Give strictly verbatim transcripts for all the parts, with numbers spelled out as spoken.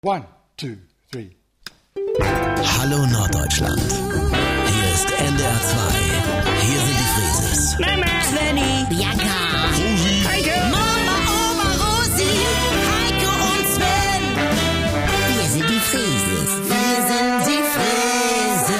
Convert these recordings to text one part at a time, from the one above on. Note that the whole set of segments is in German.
One, two, three. Hallo Norddeutschland. Hier ist N D R zwei. Hier sind die Frieses. Mama, Svenny, Bianca, Rosi, Heike, Mama, Oma, Rosi, Heike und Sven. Wir sind die Frieses. Wir sind die Frieses.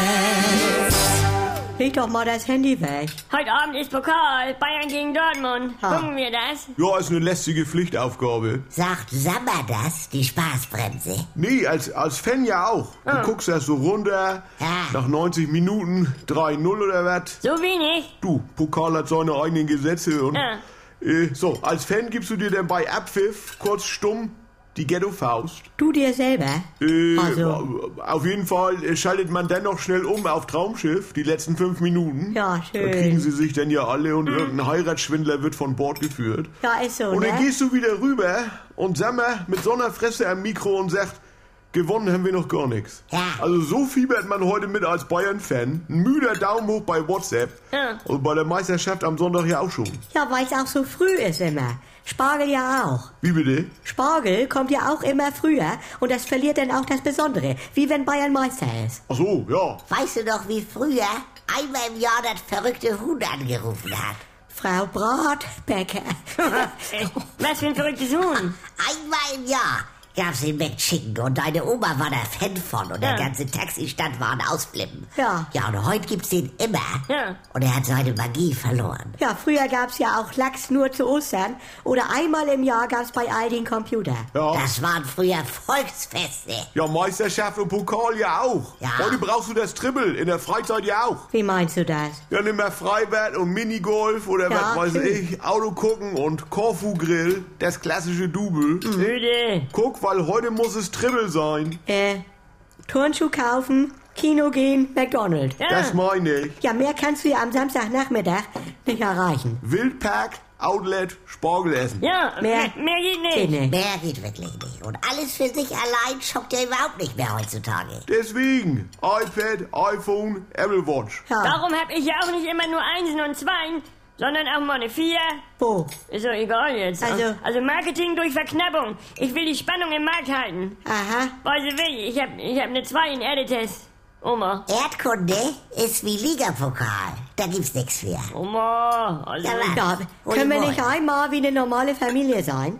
Leg doch mal das Handy weg. heute Abend ist Pokal, Bayern gegen Dortmund. Ha. Gucken wir das? Ja, ist eine lästige Pflichtaufgabe. Sagt Sammer das, die Spaßbremse? Nee, als, als Fan ja auch. Du guckst erst so runter, Ja. nach neunzig Minuten drei null oder was. So wenig? Du, Pokal hat seine eigenen Gesetze und... Ja. Äh, so, als Fan gibst du dir dann bei Abpfiff kurz stumm die Ghetto-Faust. Du dir selber? Äh, Also. Auf jeden Fall äh, schaltet man dann noch schnell um auf Traumschiff, die letzten fünf Minuten. Ja, schön. Da kriegen sie sich dann ja alle und irgendein Heiratsschwindler wird von Bord geführt. Ja, ist so, Und dann ne? gehst du wieder rüber und sag mal mit so einer Fresse am Mikro und sagt, gewonnen haben wir noch gar nichts. Ja. Also so fiebert man heute mit als Bayern-Fan. Ein müder Daumen hoch bei WhatsApp. Ja. Und bei der Meisterschaft am Sonntag ja auch schon. Ja, weil es auch so früh ist immer. Spargel ja auch. Wie bitte? Spargel kommt ja auch immer früher und das verliert dann auch das Besondere. Wie wenn Bayern Meister ist. Ach so, ja. Weißt du noch, wie früher einmal im Jahr das verrückte Huhn angerufen hat? Frau Bratbecker. Äh, Was für ein verrücktes Huhn. Einmal im Jahr gab's den McChicken und deine Oma war da Fan von und Ja. der ganze Taxistand war ein Ausflippen. Ja. Ja, und heute gibt's den immer. Ja. Und er hat seine Magie verloren. Ja, früher gab's ja auch Lachs nur zu Ostern oder einmal im Jahr gab's bei Aldi einen Computer. Ja. Das waren früher Volksfeste. Ja, Meisterschaft und Pokal ja auch. Ja. Heute brauchst du das Triple, in der Freizeit ja auch. Wie meinst du das? Ja, nimm mal Freibad und Minigolf oder Ja, was weiß stimmt. ich, Auto gucken und Korfu-Grill, das klassische Double. Müde. Guck, weil heute muss es Triple sein. Äh, Turnschuh kaufen, Kino gehen, McDonald's. Ja. Das meine ich. Ja, mehr kannst du ja am Samstagnachmittag nicht erreichen. Wildpark, Outlet, Spargel essen. Ja, Mehr- mehr, mehr geht Geht nicht. nicht. Mehr geht wirklich nicht. Und alles für sich allein schockt ja überhaupt nicht mehr heutzutage. Deswegen, iPad, iPhone, Apple Watch. Ja, Darum hab ich ja auch nicht immer nur Einsen und Zweien, sondern auch mal eine Vier. wo? Ist doch egal jetzt. Also- also Marketing durch Verknappung. Ich will die Spannung im Markt halten. Aha. Weißt du wie, ich hab, ich hab eine Zwei in Editest. Oma. Erdkunde ist wie Ligapokal. Da gibt's nix für. Oma. Also, Ja, was? Ja, Hol können wir ihn nicht wohl. einmal wie eine normale Familie sein?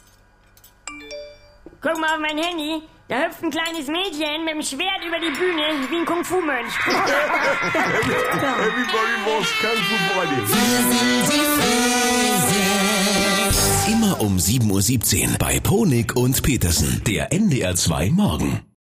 guck mal auf mein Handy. Da hüpft ein kleines Mädchen mit dem Schwert über die Bühne wie ein Kung-Fu-Mönch. Everybody wants Kung Fu Friday. Immer um sieben Uhr siebzehn bei Ponik und Petersen, der N D R zwei Morgen.